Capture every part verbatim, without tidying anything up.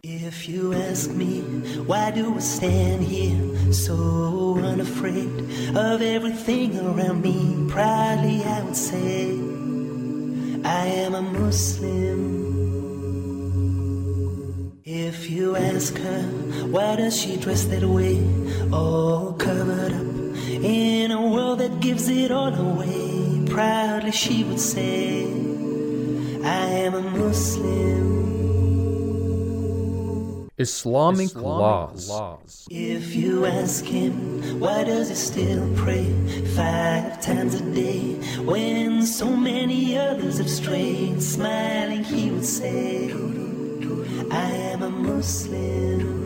If you ask me, why do I stand here so unafraid of everything around me? Proudly I would say, I am a Muslim. If you ask her, why does she dress that way, all covered up, in a world that gives it all away? Proudly she would say, I am a Muslim. Islamic, Islamic laws. laws. If you ask him, why does he still pray five times a day when so many others have strayed? Smiling he would say, I am a Muslim.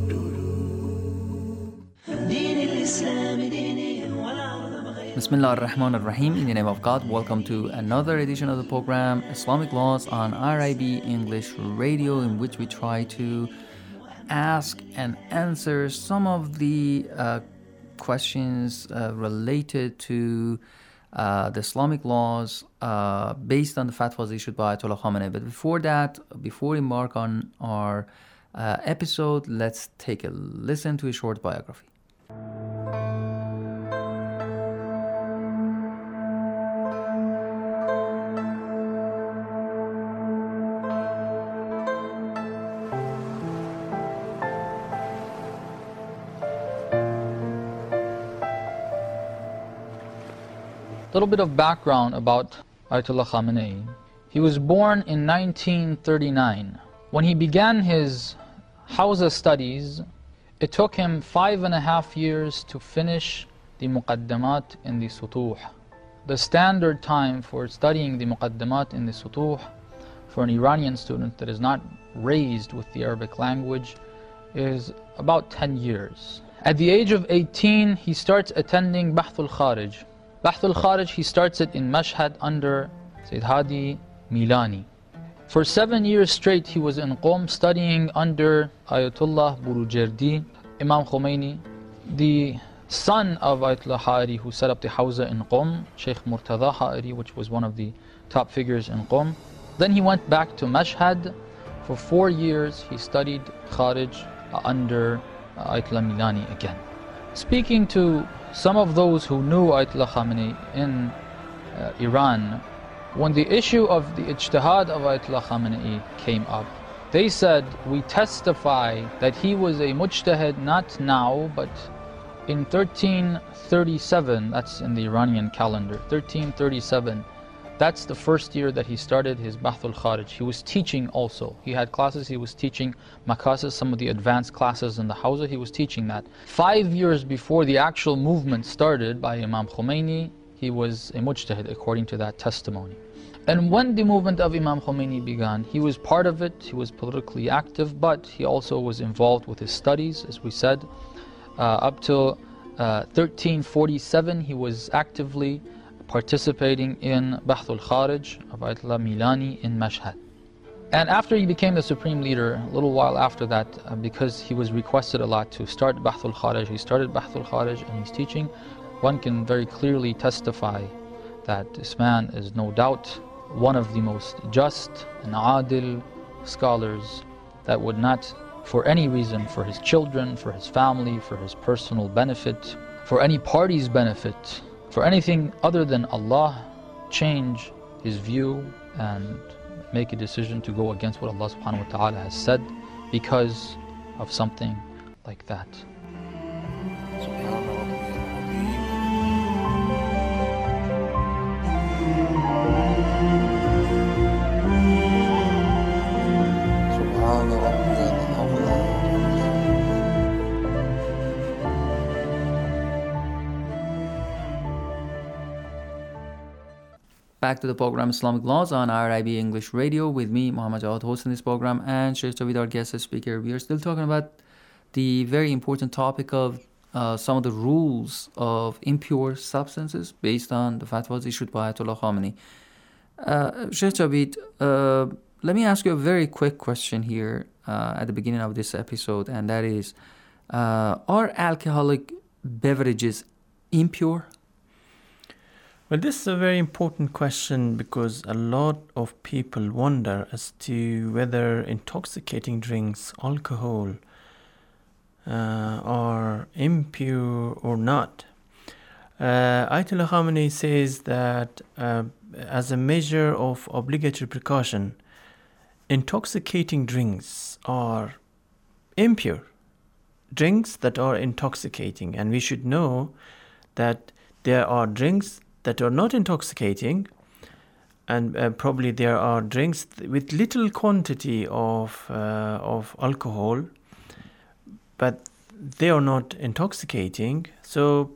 Bismillah ar-Rahman ar-Rahim. In the name of God, welcome to another edition of the program Islamic Laws on R I B English Radio, in which we try to ask and answer some of the uh, questions uh, related to uh, the Islamic laws uh, based on the fatwas issued by Ayatollah Khamenei. But before that, before we embark on our uh, episode, let's take a listen to a short biography. A little bit of background about Ayatollah Khamenei. He was born in nineteen thirty-nine. When he began his Hawza studies, it took him five and a half years to finish the Muqaddamat in the Sutuh. The standard time for studying the Muqaddamat in the Sutuh for an Iranian student that is not raised with the Arabic language is about ten years. At the age of eighteen, he starts attending Bahth al-Kharij. Bahth al-Kharij, he starts it in Mashhad under Sayyid Hadi Milani. For seven years straight, he was in Qom studying under Ayatollah Burujerdi, Imam Khomeini, the son of Ayatollah Ha'ari, who set up the Hawza in Qom, Sheikh Murtada Ha'ari, which was one of the top figures in Qom. Then he went back to Mashhad. For four years, he studied Kharij under Ayatollah Milani again. Speaking to some of those who knew Ayatollah Khamenei in uh, Iran, when the issue of the ijtihad of Ayatollah Khamenei came up, they said, we testify that he was a mujtahid not now, but in thirteen thirty-seven, that's in the Iranian calendar, thirteen thirty-seven, that's the first year that he started his Bahth al-Kharij. He was teaching also. He had classes, he was teaching Makasis, some of the advanced classes in the Hawza, he was teaching that. Five years before the actual movement started by Imam Khomeini, he was a mujtahid according to that testimony. And when the movement of Imam Khomeini began, he was part of it, he was politically active, but he also was involved with his studies, as we said. Uh, up till uh, thirteen forty-seven, he was actively participating in Bahth al-Kharij of Ayatollah Milani in Mashhad. And after he became the supreme leader, a little while after that, uh, because he was requested a lot to start Bahth al-Kharij, he started Bahth al-Kharij and he's teaching. One can very clearly testify that this man is no doubt one of the most just and adil scholars that would not, for any reason, for his children, for his family, for his personal benefit, for any party's benefit, for anything other than Allah, change his view and make a decision to go against what Allah subhanahu wa ta'ala has said because of something like that. Back to the program Islamic Laws on R I B English Radio with me, Muhammad Jawad, hosting this program, and Sheikh Javid, our guest speaker. We are still talking about the very important topic of uh, some of the rules of impure substances based on the fatwas issued by Ayatollah Khamenei. Uh, Sheikh Javid, uh, let me ask you a very quick question here uh, at the beginning of this episode, and that is, uh, are alcoholic beverages impure? Well, this is a very important question because a lot of people wonder as to whether intoxicating drinks, alcohol, uh, are impure or not. Uh, Ayatollah Khamenei says that uh, as a measure of obligatory precaution, intoxicating drinks are impure. Drinks that are intoxicating, and we should know that there are drinks that are not intoxicating, and uh, probably there are drinks th- with little quantity of uh, of alcohol, but they are not intoxicating, so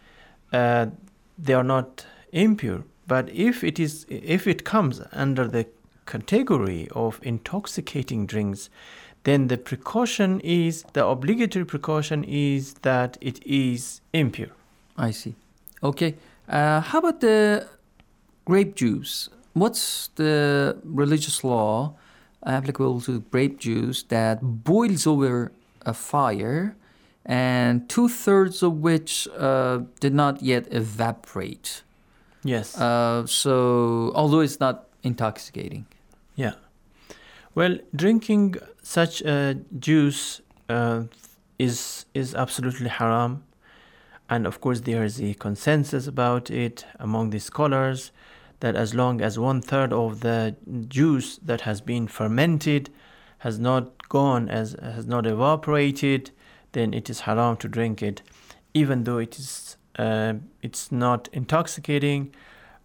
uh, they are not impure. But if it is, if it comes under the category of intoxicating drinks, then the precaution is, the obligatory precaution is that it is impure. I see. Okay. Uh, how about the grape juice? What's the religious law applicable to grape juice that boils over a fire and two-thirds of which uh, did not yet evaporate? Yes. Uh, so, although it's not intoxicating. Yeah. Well, drinking such a juice uh, is is absolutely haram. And of course, there is a consensus about it among the scholars that as long as one third of the juice that has been fermented has not gone, as has not evaporated, then it is haram to drink it, even though it is uh, it's not intoxicating.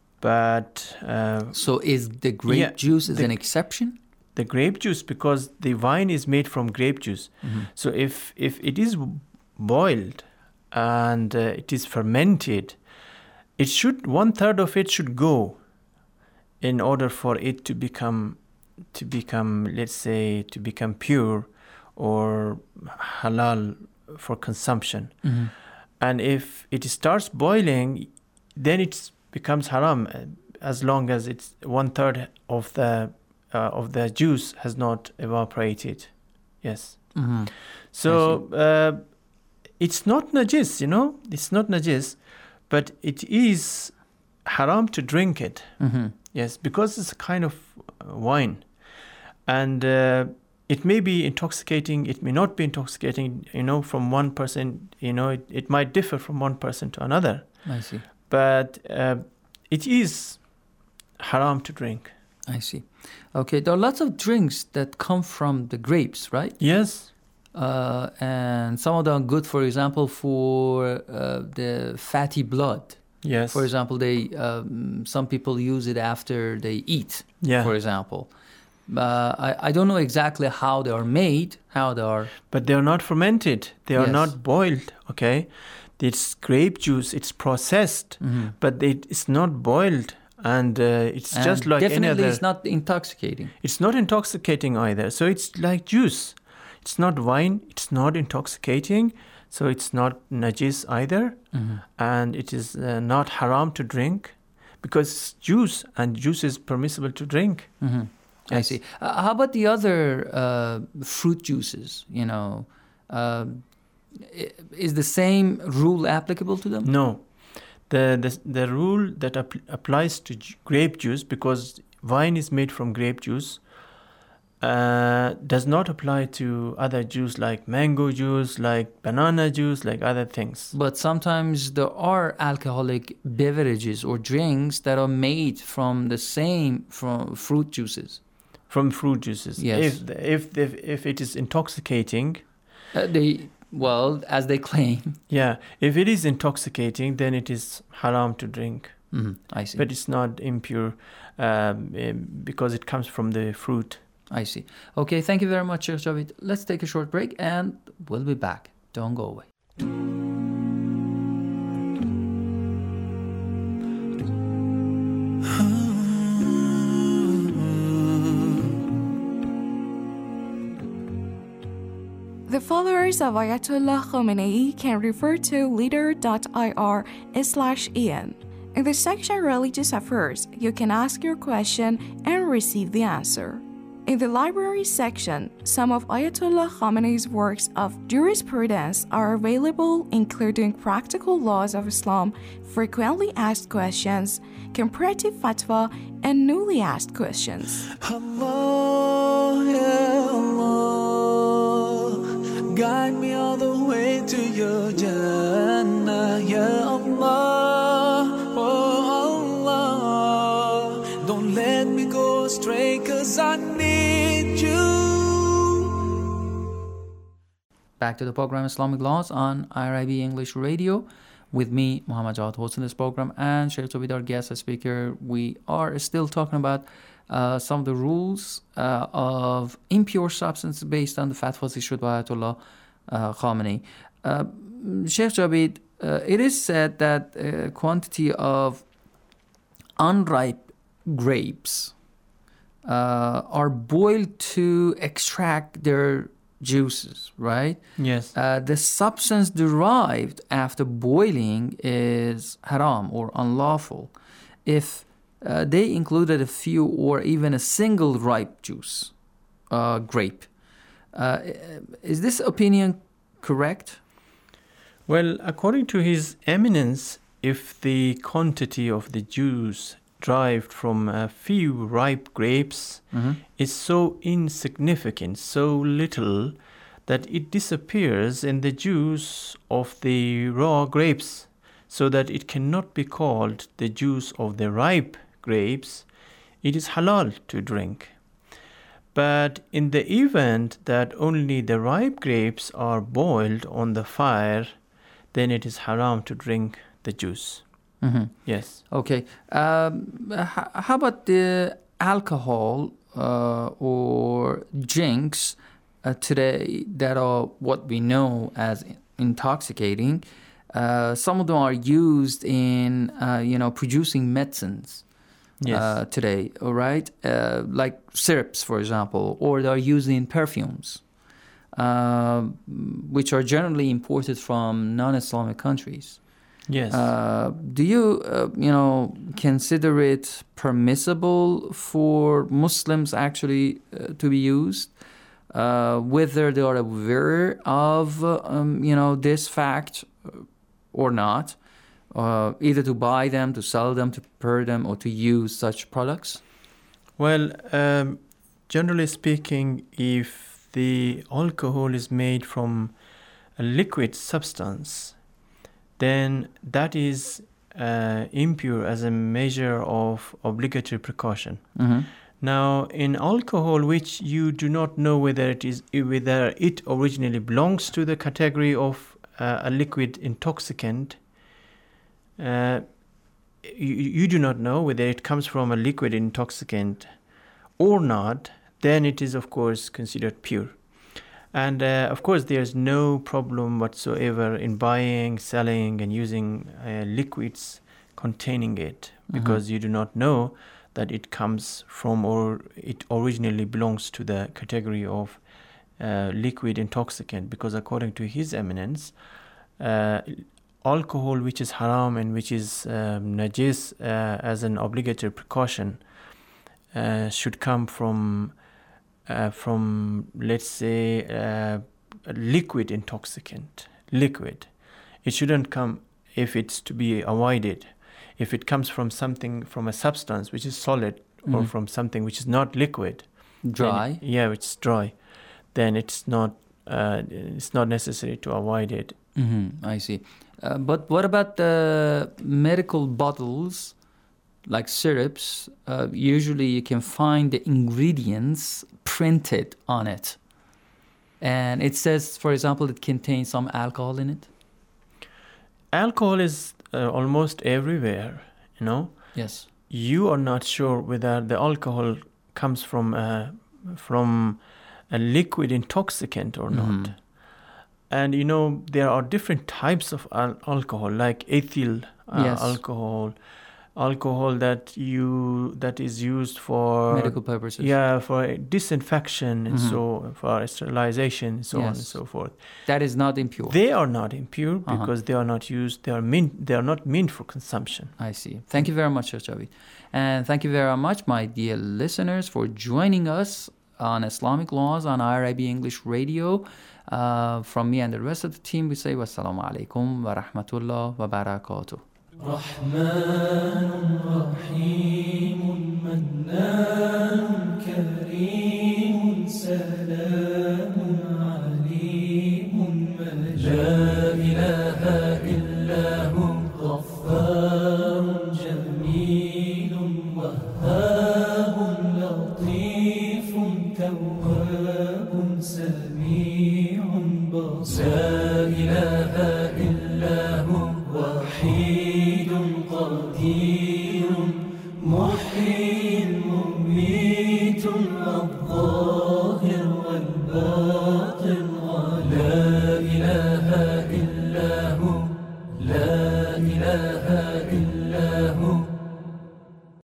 But uh, so, is the grape yeah, juice is the, an exception? The grape juice, because the wine is made from grape juice. Mm-hmm. So if if it is boiled and uh, it is fermented, it should one third of it should go in order for it to become to become let's say to become pure or halal for consumption. Mm-hmm. And if it starts boiling, then it becomes haram as long as it's one third of the uh, of the juice has not evaporated. Yes. Mm-hmm. So. Uh, It's not najis, you know, it's not najis, but it is haram to drink it. Mm-hmm. Yes, because it's a kind of wine. And uh, it may be intoxicating, it may not be intoxicating, you know, from one person, you know, it, it might differ from one person to another. I see. But uh, it is haram to drink. I see. Okay, there are lots of drinks that come from the grapes, right? Yes. Uh, and some of them are good, for example, for uh, the fatty blood. Yes. For example, they um, some people use it after they eat, yeah. for example. Uh, I, I don't know exactly how they are made, how they are... But they are not fermented. They are yes. not boiled, okay? It's grape juice. It's processed, mm-hmm. but it, it's not boiled. And uh, it's and just like any other... Definitely it's not intoxicating. It's not intoxicating either. So it's like juice. It's not wine, it's not intoxicating, so it's not najis either, mm-hmm. and it is uh, not haram to drink because it's juice, and juice is permissible to drink. Mm-hmm. Yes. I see. Uh, how about the other uh, fruit juices, you know? Uh, is the same rule applicable to them? No. The, the, the rule that ap- applies to ju- grape juice, because wine is made from grape juice, Uh, does not apply to other juice like mango juice, like banana juice, like other things. But sometimes there are alcoholic beverages or drinks that are made from the same from fruit juices. From fruit juices. Yes. If if if, if it is intoxicating, uh, they well as they claim. Yeah, if it is intoxicating, then it is haram to drink. Mm-hmm. I see. But it's not impure um, because it comes from the fruit. I see. Okay, thank you very much, Sheikh Javed. Let's take a short break and we'll be back. Don't go away. The followers of Ayatollah Khamenei can refer to leader.ir slash en. In the section Religious Affairs, you can ask your question and receive the answer. In the library section, some of Ayatollah Khamenei's works of jurisprudence are available, including Practical Laws of Islam, Frequently Asked Questions, Comparative Fatwa, and Newly Asked Questions. Allah, ya Allah, guide me all the way to your Jannah, ya Allah, oh Allah, don't let me go astray, 'cause I need you. Back to the program Islamic Laws on I R I B English Radio with me, Muhammad Jawad, hosting this program, and Sheikh Tobid, our guest speaker. We are still talking about uh, some of the rules uh, of impure substances based on the fatwas issued by Ayatollah uh, Khamenei. Uh, Sheikh Jawad, uh, it is said that a quantity of unripe grapes uh, are boiled to extract their juices, right? Yes. Uh, the substance derived after boiling is haram or unlawful if uh, they included a few or even a single ripe juice, uh, grape. Uh, is this opinion correct? Well, according to His Eminence, if the quantity of the juice derived from a few ripe grapes Mm-hmm. is so insignificant, so little, that it disappears in the juice of the raw grapes, so that it cannot be called the juice of the ripe grapes, it is halal to drink. But in the event that only the ripe grapes are boiled on the fire, then it is haram to drink the juice. Mm-hmm. Yes. Okay. Um, h- how about the alcohol uh, or drinks uh, today that are what we know as intoxicating? Uh, some of them are used in, uh, you know, producing medicines Yes. uh, today, all right? Uh, like syrups, for example, or they are used in perfumes, uh, which are generally imported from non-Islamic countries. Yes. Uh, do you, uh, you know, consider it permissible for Muslims actually uh, to be used, uh, whether they are aware of, uh, um, you know, this fact or not, uh, either to buy them, to sell them, to prepare them, or to use such products? Well, um, generally speaking, if the alcohol is made from a liquid substance, then that is uh, impure as a measure of obligatory precaution. Mm-hmm. Now, in alcohol, which you do not know whether it is whether it originally belongs to the category of uh, a liquid intoxicant, uh, you, you do not know whether it comes from a liquid intoxicant or not, then it is, of course, considered pure. And uh, of course, there's no problem whatsoever in buying, selling, and using uh, liquids containing it, because Mm-hmm. you do not know that it comes from or it originally belongs to the category of uh, liquid intoxicant. Because according to His Eminence, uh, alcohol which is haram and which is um, najis uh, as an obligatory precaution uh, should come from Uh, from, let's say, uh, a liquid intoxicant, liquid. It shouldn't come if it's to be avoided. If it comes from something, from a substance which is solid, or Mhm. from something which is not liquid, Dry? then, yeah, which is dry, then it's not, uh, it's not necessary to avoid it. Mm-hmm. I see. Uh, but what about the medical bottles, like syrups? Uh, usually you can find the ingredients printed on it. And it says, for example, it contains some alcohol in it. Alcohol is uh, almost everywhere, you know. Yes. You are not sure whether the alcohol comes from a, from a liquid intoxicant or not. Mhm. And you know, there are different types of al- alcohol, like ethyl uh, Yes. alcohol, alcohol that you that is used for Medical purposes. yeah, for disinfection and Mhm. so for sterilization and so on and Yes. so forth. That is not impure. They are not impure Uh-huh. because they are not used. They are meant. They are not meant for consumption. I see. Thank you very much, Sheikh Javid. And thank you very much, my dear listeners, for joining us on Islamic laws on I R I B English Radio. Uh, from me and the rest of the team, we say wassalamu alaikum wa rahmatullah wa barakatuh. رحمن رحيم منان كريم سلام عليم مجيد لا إله إلا هو غفار جميل وهاب لطيف تواب سميع بصير لا إله إلا هو وحيد قدير محيي مميت الظاهر والباطن